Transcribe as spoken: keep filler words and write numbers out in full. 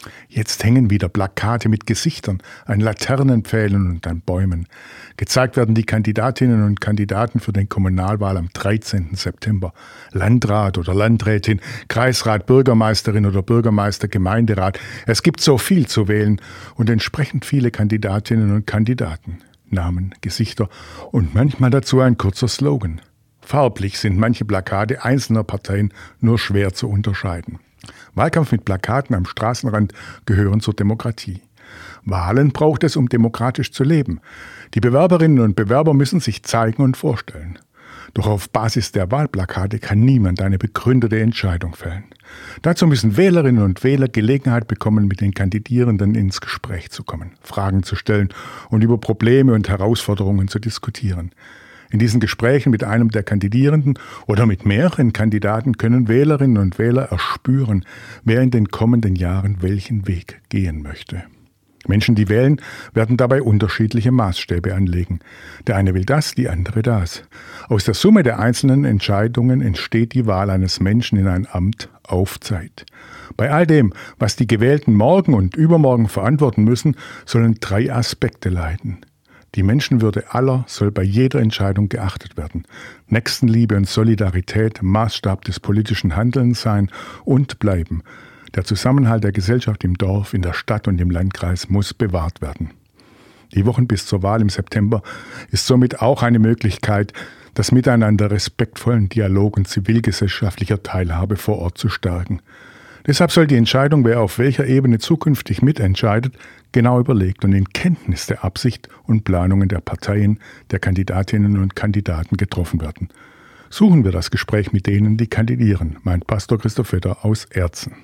Jetzt hängen wieder Plakate mit Gesichtern an Laternenpfählen und an Bäumen. Gezeigt werden die Kandidatinnen und Kandidaten für den Kommunalwahl am dreizehnten September. Landrat oder Landrätin, Kreisrat, Bürgermeisterin oder Bürgermeister, Gemeinderat. Es gibt so viel zu wählen und entsprechend viele Kandidatinnen und Kandidaten. Namen, Gesichter und manchmal dazu ein kurzer Slogan. Farblich sind manche Plakate einzelner Parteien nur schwer zu unterscheiden. Wahlkampf mit Plakaten am Straßenrand gehören zur Demokratie. Wahlen braucht es, um demokratisch zu leben. Die Bewerberinnen und Bewerber müssen sich zeigen und vorstellen. Doch auf Basis der Wahlplakate kann niemand eine begründete Entscheidung fällen. Dazu müssen Wählerinnen und Wähler Gelegenheit bekommen, mit den Kandidierenden ins Gespräch zu kommen, Fragen zu stellen und über Probleme und Herausforderungen zu diskutieren. In diesen Gesprächen mit einem der Kandidierenden oder mit mehreren Kandidaten können Wählerinnen und Wähler erspüren, wer in den kommenden Jahren welchen Weg gehen möchte. Menschen, die wählen, werden dabei unterschiedliche Maßstäbe anlegen. Der eine will das, die andere das. Aus der Summe der einzelnen Entscheidungen entsteht die Wahl eines Menschen in ein Amt auf Zeit. Bei all dem, was die Gewählten morgen und übermorgen verantworten müssen, sollen drei Aspekte leiten. Die Menschenwürde aller soll bei jeder Entscheidung geachtet werden. Nächstenliebe und Solidarität Maßstab des politischen Handelns sein und bleiben. Der Zusammenhalt der Gesellschaft im Dorf, in der Stadt und im Landkreis muss bewahrt werden. Die Wochen bis zur Wahl im September ist somit auch eine Möglichkeit, das Miteinander, respektvollen Dialog und zivilgesellschaftlicher Teilhabe vor Ort zu stärken. Deshalb soll die Entscheidung, wer auf welcher Ebene zukünftig mitentscheidet, genau überlegt und in Kenntnis der Absicht und Planungen der Parteien, der Kandidatinnen und Kandidaten getroffen werden. Suchen wir das Gespräch mit denen, die kandidieren, meint Pastor Christoph Vetter aus Erzen.